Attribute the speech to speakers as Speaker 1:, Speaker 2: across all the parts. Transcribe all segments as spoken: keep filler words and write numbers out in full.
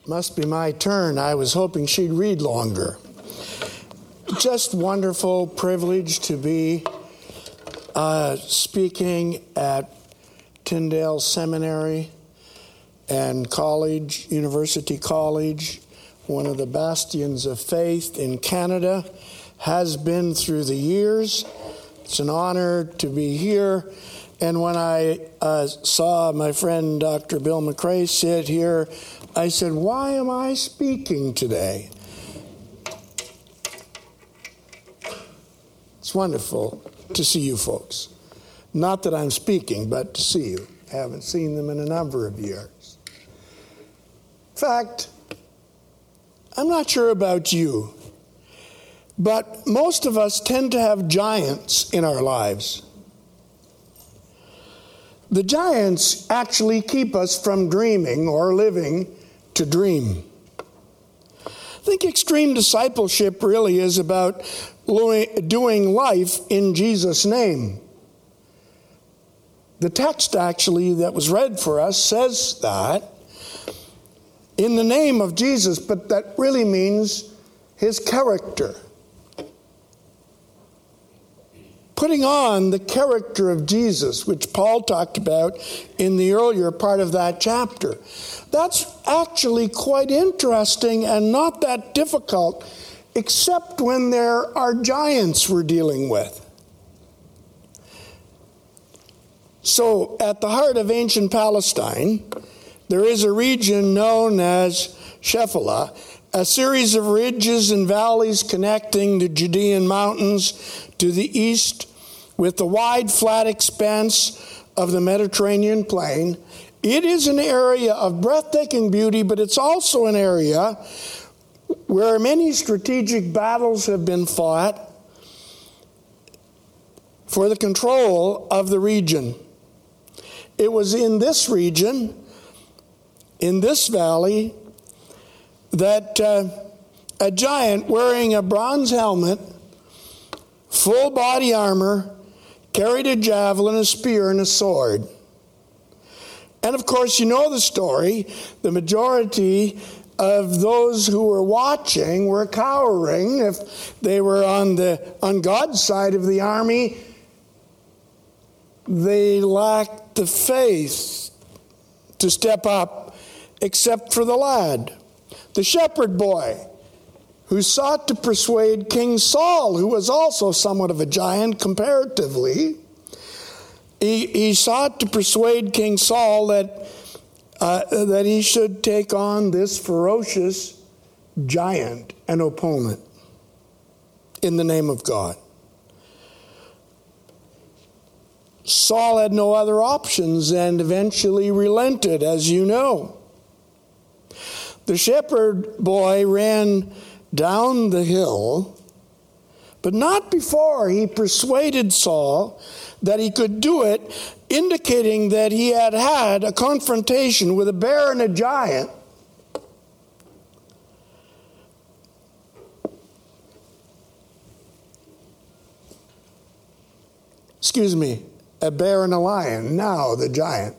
Speaker 1: Must be my turn. I was hoping she'd read longer. Just wonderful privilege to be uh, speaking at Tyndale Seminary and College, University College, one of the bastions of faith in Canada, has been through the years. It's an honor to be here. And when I uh, saw my friend Doctor Bill McRae sit here, I said, why am I speaking today? It's wonderful to see you folks. Not that I'm speaking, but to see you. I haven't seen them in a number of years. In fact, I'm not sure about you, but most of us tend to have giants in our lives. The giants actually keep us from dreaming or living to dream. I think extreme discipleship really is about doing life in Jesus' name. The text actually that was read for us says that in the name of Jesus, but that really means his character. Putting on the character of Jesus, which Paul talked about in the earlier part of that chapter. That's actually quite interesting and not that difficult, except when there are giants we're dealing with. So, at the heart of ancient Palestine, there is a region known as Shephelah, a series of ridges and valleys connecting the Judean mountains to the east with the wide, flat expanse of the Mediterranean plain. It is an area of breathtaking beauty, but it's also an area where many strategic battles have been fought for the control of the region. It was in this region, in this valley, that uh, a giant wearing a bronze helmet, full body armor, carried a javelin, a spear, and a sword. And of course, you know the story. The majority of those who were watching were cowering. If they were on the on God's side of the army, they lacked the faith to step up, except for the lad, the shepherd boy, who sought to persuade King Saul, who was also somewhat of a giant comparatively. He, he sought to persuade King Saul that, uh, that he should take on this ferocious giant, an opponent, in the name of God. Saul had no other options and eventually relented, as you know. The shepherd boy ran down the hill, but not before he persuaded Saul that he could do it, indicating that he had had a confrontation with a bear and a giant. Excuse me, a bear and a lion, now the giant.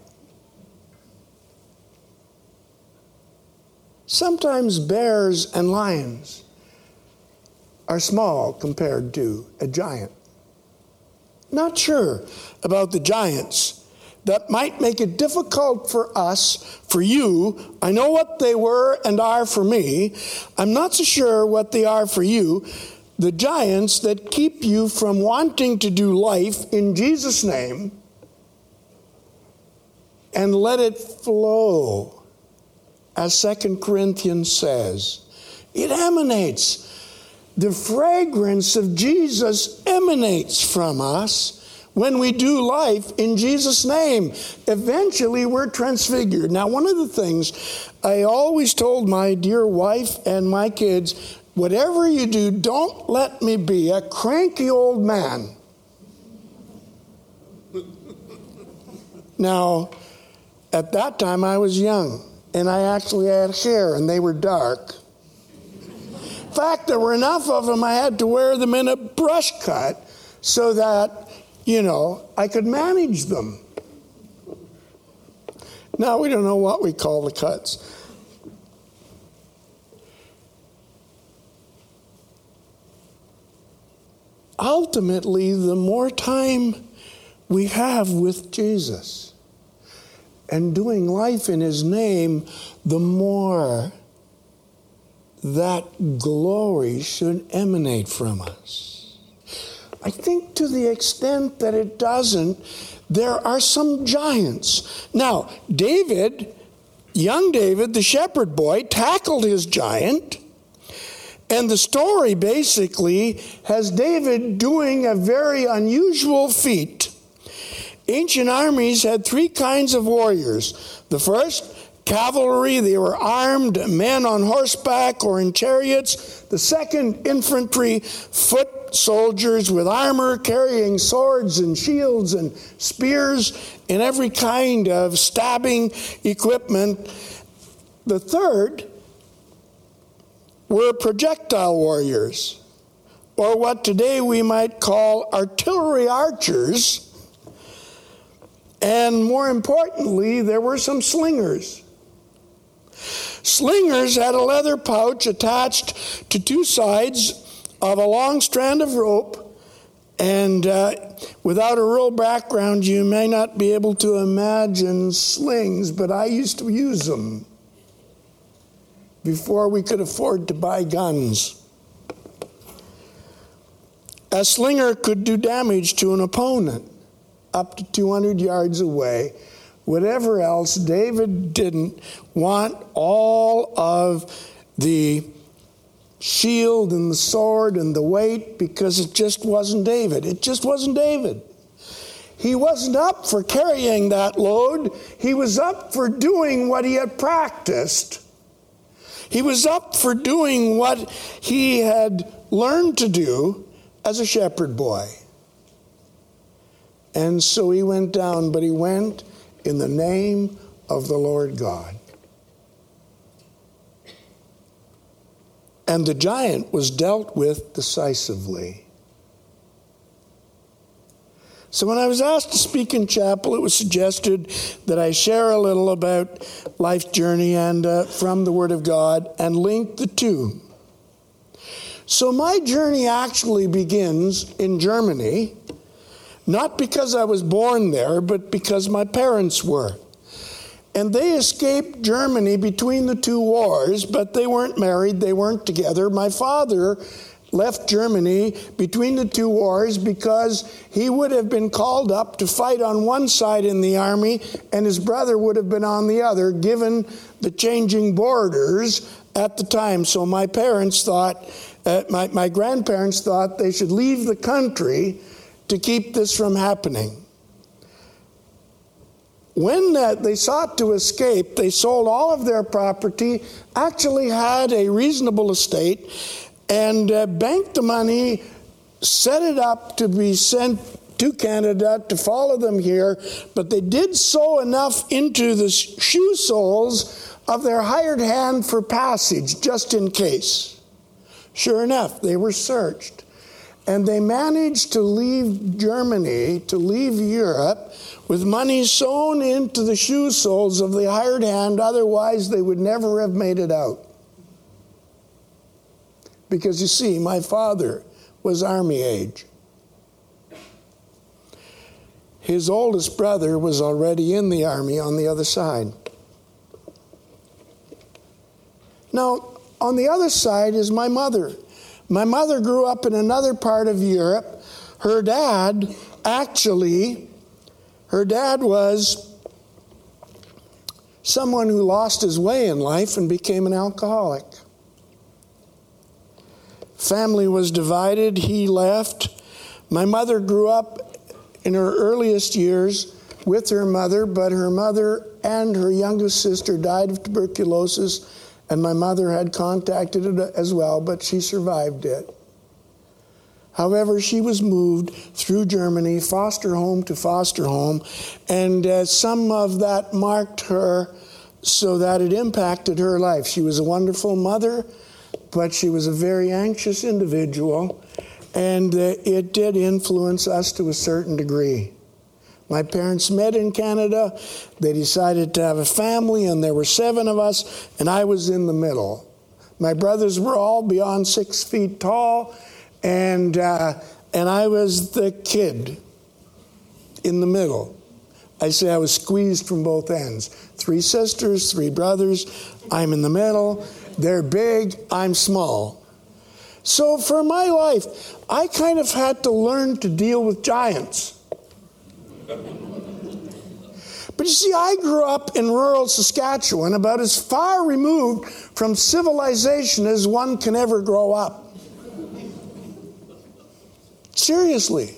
Speaker 1: Sometimes bears and lions are small compared to a giant. Not sure about the giants. That might make it difficult for us, for you. I know what they were and are for me. I'm not so sure what they are for you. The giants that keep you from wanting to do life in Jesus' name and let it flow. As Second Corinthians says, it emanates. The fragrance of Jesus emanates from us when we do life in Jesus' name. Eventually, we're transfigured. Now, one of the things I always told my dear wife and my kids, whatever you do, don't let me be a cranky old man. Now, at that time, I was young. And I actually had hair, and they were dark. In fact, there were enough of them, I had to wear them in a brush cut so that, you know, I could manage them. Now, we don't know what we call the cuts. ultimately, the more time we have with Jesus and doing life in his name, the more that glory should emanate from us. I think to the extent that it doesn't, there are some giants. Now, David, young David, the shepherd boy, tackled his giant. And the story basically has David doing a very unusual feat. Ancient armies had three kinds of warriors. The first, cavalry, they were armed men on horseback or in chariots. The second, infantry, foot soldiers with armor, carrying swords and shields and spears and every kind of stabbing equipment. The third were projectile warriors, or what today we might call artillery archers. And more importantly, there were some slingers. Slingers had a leather pouch attached to two sides of a long strand of rope, and uh, without a real background, you may not be able to imagine slings, but I used to use them before we could afford to buy guns. A slinger could do damage to an opponent up to two hundred yards away. Whatever else, David didn't want all of the shield and the sword and the weight, because it just wasn't David. It just wasn't David. He wasn't up for carrying that load. He was up for doing what he had practiced. He was up for doing what he had learned to do as a shepherd boy. And so he went down, but he went in the name of the Lord God. And the giant was dealt with decisively. So when I was asked to speak in chapel, it was suggested that I share a little about life's journey and uh, from the Word of God and link the two. So my journey actually begins in Germany, not because I was born there, but because my parents were. And they escaped Germany between the two wars, but they weren't married, they weren't together. My father left Germany between the two wars because he would have been called up to fight on one side in the army, and his brother would have been on the other, given the changing borders at the time. So my parents thought, uh, my, my grandparents thought they should leave the country to keep this from happening. When uh, they sought to escape, they sold all of their property, actually had a reasonable estate, and uh, banked the money, set it up to be sent to Canada to follow them here, but they did sow enough into the shoe soles of their hired hand for passage, just in case. Sure enough, they were searched. And they managed to leave Germany, to leave Europe, with money sewn into the shoe soles of the hired hand. Otherwise, they would never have made it out. Because you see, my father was army age. His oldest brother was already in the army on the other side. Now, on the other side is my mother. My mother grew up in another part of Europe. Her dad, actually, her dad was someone who lost his way in life and became an alcoholic. Family was divided. He left. My mother grew up in her earliest years with her mother, but her mother and her youngest sister died of tuberculosis, and my mother had contacted it as well, but she survived it. However, she was moved through Germany, foster home to foster home, and uh, some of that marked her so that it impacted her life. She was a wonderful mother, but she was a very anxious individual, and uh, it did influence us to a certain degree. My parents met in Canada. They decided to have a family, and there were seven of us, and I was in the middle. My brothers were all beyond six feet tall, and uh, and I was the kid in the middle. I say I was squeezed from both ends. Three sisters, three brothers. I'm in the middle. They're big. I'm small. So for my life, I kind of had to learn to deal with giants. But you see, I grew up in rural Saskatchewan, about as far removed from civilization as one can ever grow up. Seriously.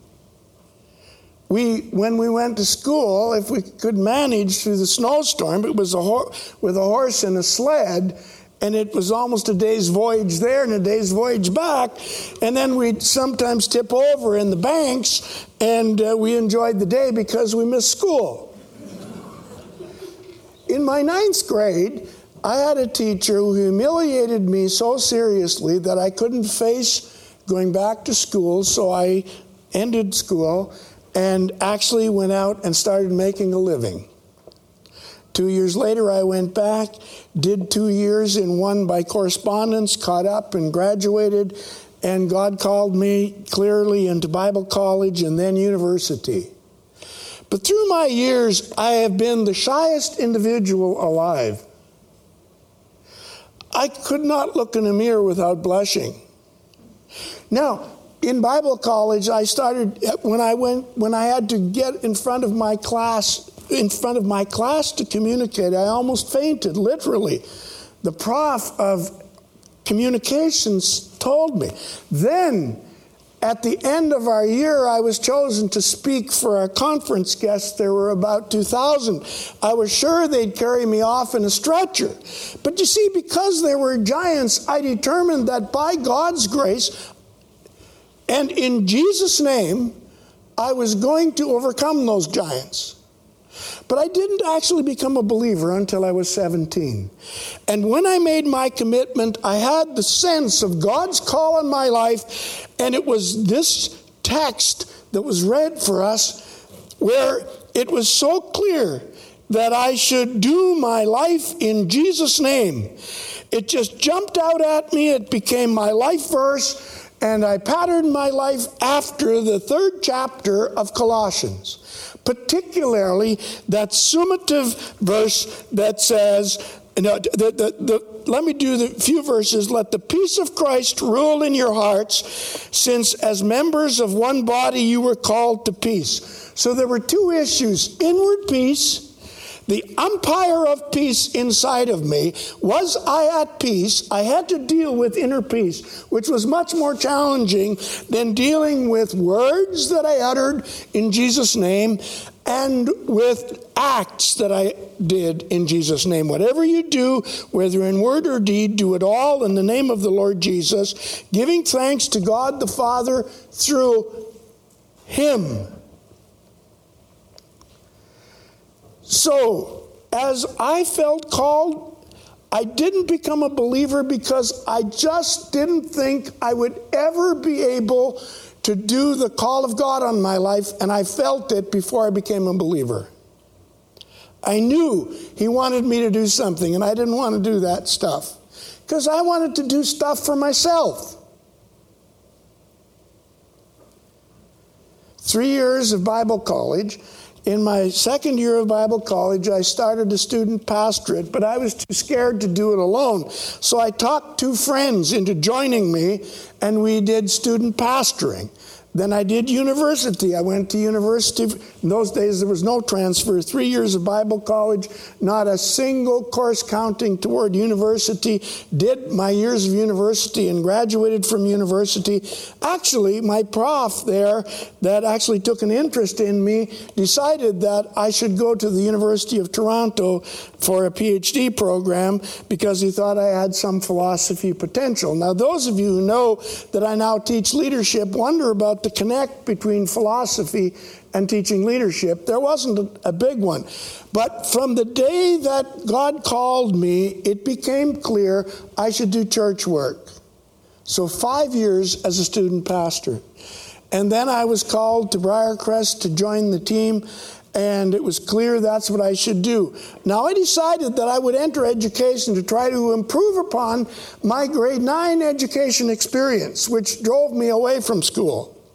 Speaker 1: We, when we went to school, if we could manage through the snowstorm, it was a ho- with a horse and a sled, and it was almost a day's voyage there and a day's voyage back. And then we'd sometimes tip over in the banks, and uh, we enjoyed the day because we missed school. In my ninth grade, I had a teacher who humiliated me so seriously that I couldn't face going back to school, so I ended school and actually went out and started making a living. Two years later, I went back, did two years in one by correspondence, caught up and graduated, and God called me clearly into Bible college and then university. But through my years, I have been the shyest individual alive. I could not look in a mirror without blushing. Now, in Bible college, I started, when I went, when I had to get in front of my class, in front of my class to communicate, I almost fainted, literally. The prof of communications told me. Then, at the end of our year, I was chosen to speak for our conference guests. There were about two thousand. I was sure they'd carry me off in a stretcher. But you see, because there were giants, I determined that by God's grace and in Jesus' name, I was going to overcome those giants. But I didn't actually become a believer until I was seventeen. And when I made my commitment, I had the sense of God's call on my life, and it was this text that was read for us where it was so clear that I should do my life in Jesus' name. It just jumped out at me. It became my life verse, and I patterned my life after the third chapter of Colossians. Particularly that summative verse that says, you know, the, the, the, let me do the few verses. Let the peace of Christ rule in your hearts, since as members of one body you were called to peace. So there were two issues: inward peace. The umpire of peace inside of me. Was I at peace? I had to deal with inner peace, which was much more challenging than dealing with words that I uttered in Jesus' name and with acts that I did in Jesus' name. Whatever you do, whether in word or deed, do it all in the name of the Lord Jesus, giving thanks to God the Father through Him. So, as I felt called, I didn't become a believer because I just didn't think I would ever be able to do the call of God on my life, and I felt it before I became a believer. I knew He wanted me to do something, and I didn't want to do that stuff because I wanted to do stuff for myself. Three years of Bible college. In my second year of Bible college, I started a student pastorate, but I was too scared to do it alone. So I talked two friends into joining me, and we did student pastoring. Then I did university. I went to university. In those days, there was no transfer. Three years of Bible college, not a single course counting toward university. Did my years of university and graduated from university. Actually, my prof there that actually took an interest in me decided that I should go to the University of Toronto for a P H D program because he thought I had some philosophy potential. Now, those of you who know that I now teach leadership wonder about the connect between philosophy and teaching leadership. There wasn't a, a big one. But from the day that God called me, it became clear I should do church work. So five years as a student pastor. And then I was called to Briarcrest to join the team, and it was clear that's what I should do. Now, I decided that I would enter education to try to improve upon my grade nine education experience, which drove me away from school.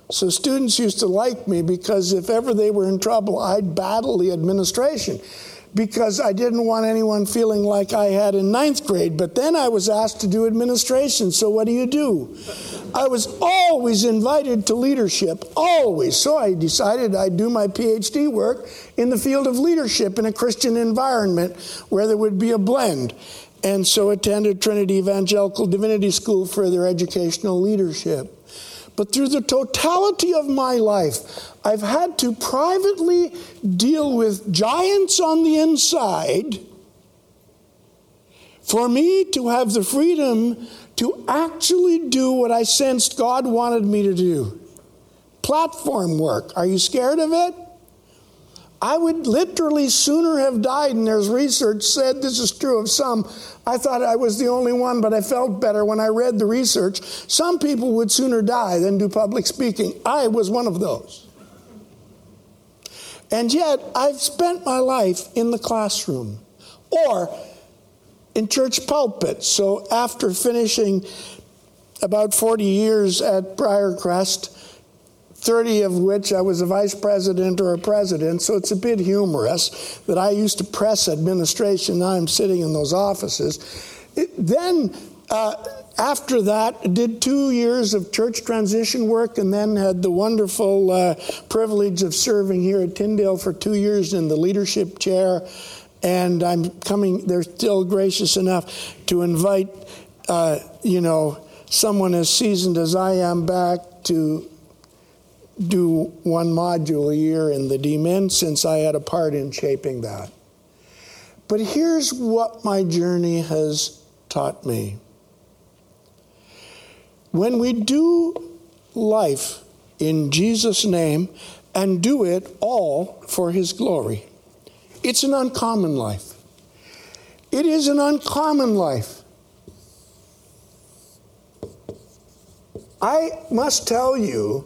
Speaker 1: So students used to like me because if ever they were in trouble, I'd battle the administration because I didn't want anyone feeling like I had in ninth grade. But then I was asked to do administration, so what do you do? I was always invited to leadership, always. So I decided I'd do my P H D work in the field of leadership in a Christian environment where there would be a blend. And so attended Trinity Evangelical Divinity School for their educational leadership. But through the totality of my life, I've had to privately deal with giants on the inside for me to have the freedom to actually do what I sensed God wanted me to do. Platform work. Are you scared of it? I would literally sooner have died, and there's research said, this is true of some. I thought I was the only one, but I felt better when I read the research. Some people would sooner die than do public speaking. I was one of those. And yet, I've spent my life in the classroom or in church pulpits. So after finishing about forty years at Briarcrest, thirty of which I was a vice president or a president, so it's a bit humorous that I used to press administration. Now I'm sitting in those offices. It, then, uh, after that, did two years of church transition work and then had the wonderful uh, privilege of serving here at Tyndale for two years in the leadership chair. And I'm coming, they're still gracious enough to invite, uh, you know, someone as seasoned as I am back to do one module a year in the D Min, since I had a part in shaping that. But here's what my journey has taught me. When we do life in Jesus' name and do it all for His glory, it's an uncommon life. It is an uncommon life. I must tell you,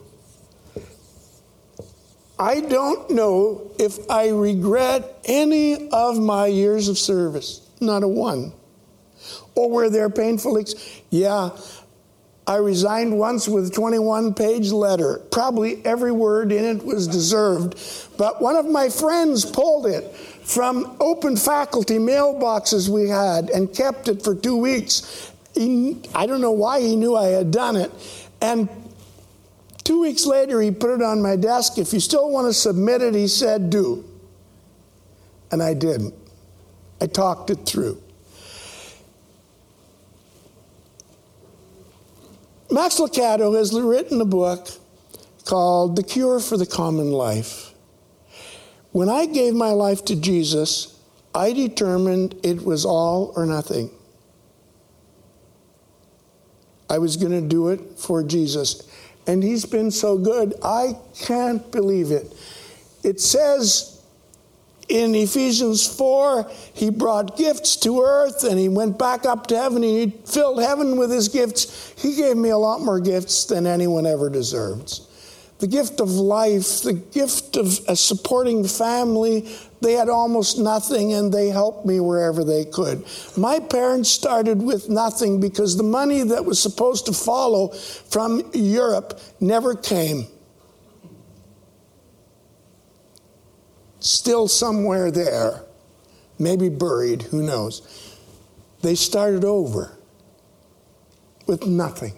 Speaker 1: I don't know if I regret any of my years of service. Not a one. Or were there painful ex- Yeah, I resigned once with a twenty-one page letter. Probably every word in it was deserved. But one of my friends pulled it from open faculty mailboxes we had and kept it for two weeks. He, I don't know why he knew I had done it. And two weeks later, he put it on my desk. If you still want to submit it, he said, do. And I didn't. I talked it through. Max Lucado has written a book called The Cure for the Common Life. When I gave my life to Jesus, I determined it was all or nothing. I was going to do it for Jesus. And He's been so good, I can't believe it. It says in Ephesians four, He brought gifts to earth and He went back up to heaven and He filled heaven with His gifts. He gave me a lot more gifts than anyone ever deserves. The gift of life, the gift of a supporting family. They had almost nothing and they helped me wherever they could. My parents started with nothing because the money that was supposed to follow from Europe never came. Still somewhere there, maybe buried, who knows. They started over with nothing.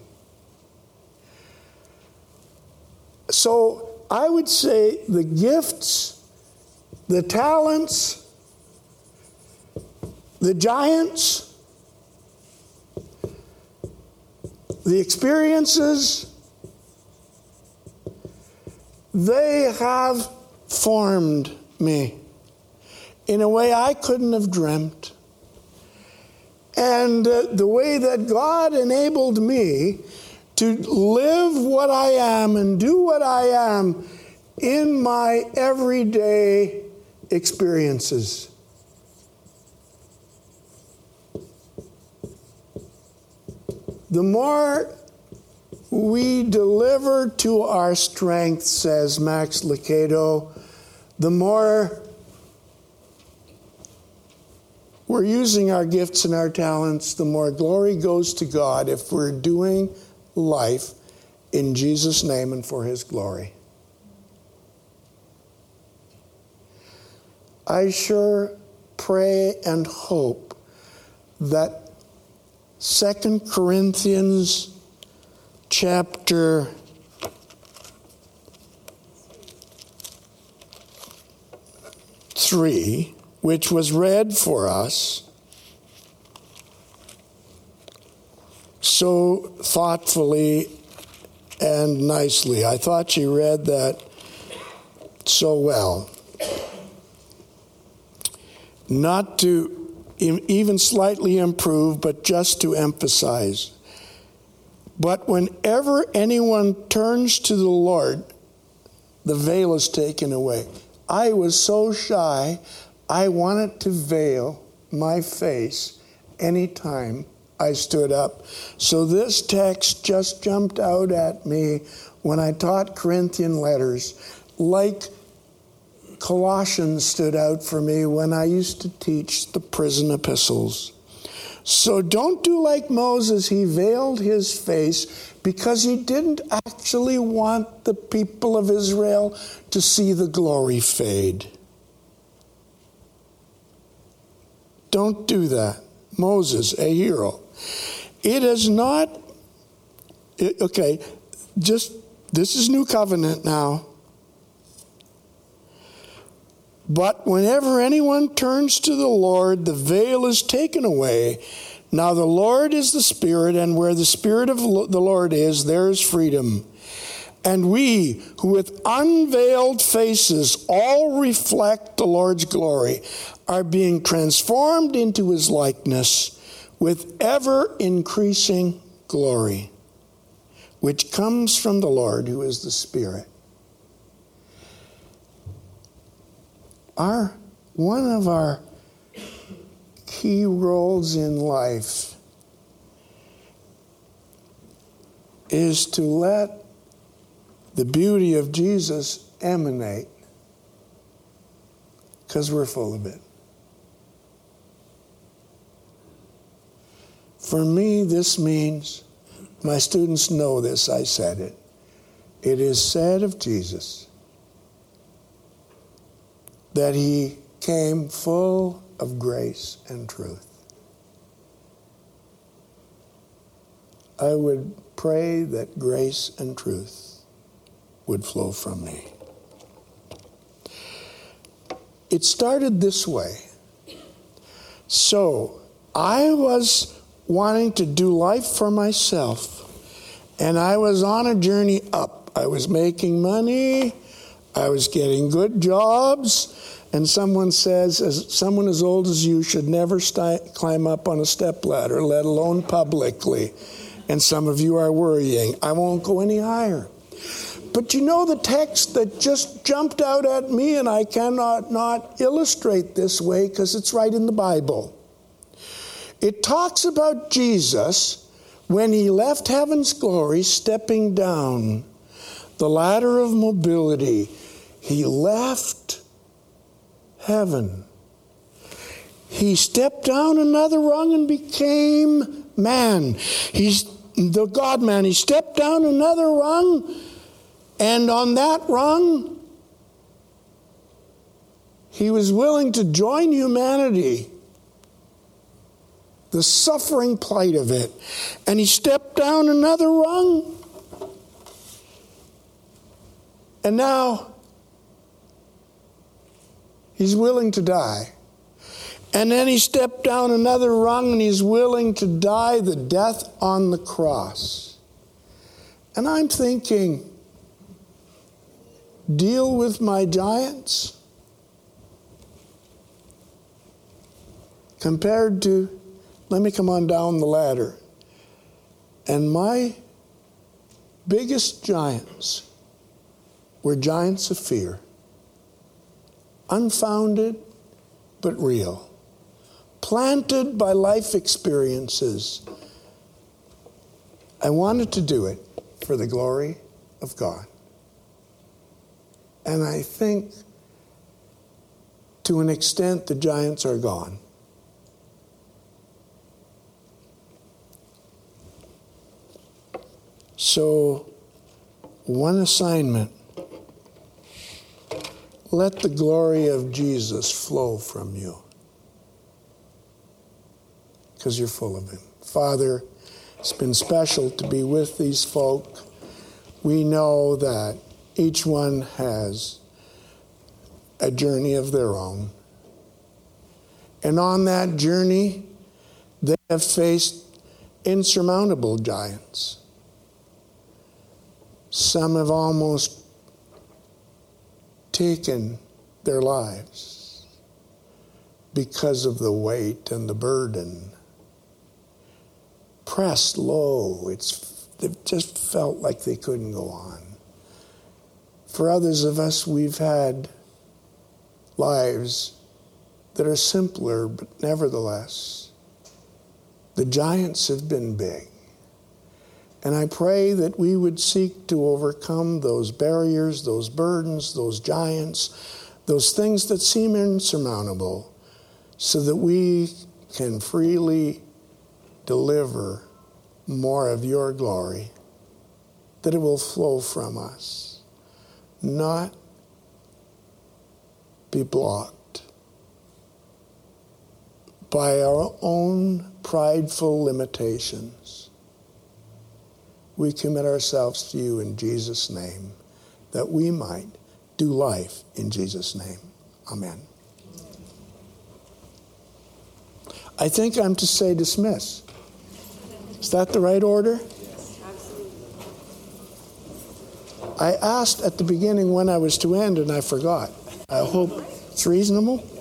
Speaker 1: So I would say the gifts, the talents, the giants, the experiences, they have formed me in a way I couldn't have dreamt. And uh, the way that God enabled me to live what I am and do what I am in my everyday experiences. The more we deliver to our strength, says Max Lucado, the more we're using our gifts and our talents, the more glory goes to God if we're doing life in Jesus' name and for his glory. I sure pray and hope that Second Corinthians chapter three, which was read for us so thoughtfully and nicely. I thought she read that so well. Not to even slightly improve, but just to emphasize. But whenever anyone turns to the Lord, the veil is taken away. I was so shy, I wanted to veil my face anytime I stood up. So this text just jumped out at me when I taught Corinthian letters, like Colossians stood out for me when I used to teach the prison epistles. So don't do like Moses. He veiled his face because he didn't actually want the people of Israel to see the glory fade. Don't do that. Moses, a hero. It is not, it, okay, just, this is New Covenant now. But whenever anyone turns to the Lord, the veil is taken away. Now the Lord is the Spirit, and where the Spirit of the Lord is, there is freedom. And we, who with unveiled faces all reflect the Lord's glory, are being transformed into his likeness with ever-increasing glory, which comes from the Lord, who is the Spirit. Our, one of our key roles in life is to let the beauty of Jesus emanate, because we're full of it. For me, this means, my students know this, I said it. It is said of Jesus that he came full of grace and truth. I would pray that grace and truth would flow from me. It started this way. So, I was wanting to do life for myself, and I was on a journey up. I was making money, I was getting good jobs, and someone says, as someone as old as you should never st- climb up on a stepladder, let alone publicly. And some of you are worrying, I won't go any higher. But you know the text that just jumped out at me, and I cannot not illustrate this way because it's right in the Bible. It talks about Jesus when he left heaven's glory, stepping down the ladder of mobility. He left heaven. He stepped down another rung and became man. He's the God-man. He stepped down another rung, and on that rung, he was willing to join humanity, the suffering plight of it. And he stepped down another rung. And now he's willing to die. And then he stepped down another rung and he's willing to die the death on the cross. And I'm thinking, deal with my giants compared to, let me come on down the ladder. And my biggest giants were giants of fear. Unfounded, but real. Planted by life experiences. I wanted to do it for the glory of God. And I think, to an extent, the giants are gone. So, one assignment. Let the glory of Jesus flow from you, because you're full of him. Father, it's been special to be with these folk. We know that each one has a journey of their own. And on that journey, they have faced insurmountable giants. Some have almost taken their lives because of the weight and the burden. Pressed low, it's they've just felt like they couldn't go on. For others of us, we've had lives that are simpler, but nevertheless, the giants have been big. And I pray that we would seek to overcome those barriers, those burdens, those giants, those things that seem insurmountable, so that we can freely deliver more of your glory, that it will flow from us, not be blocked by our own prideful limitations. We commit ourselves to you in Jesus' name, that we might do life in Jesus' name. Amen. I think I'm to say dismiss. Is that the right order?
Speaker 2: Yes, absolutely.
Speaker 1: I asked at the beginning when I was to end, and I forgot. I hope it's reasonable.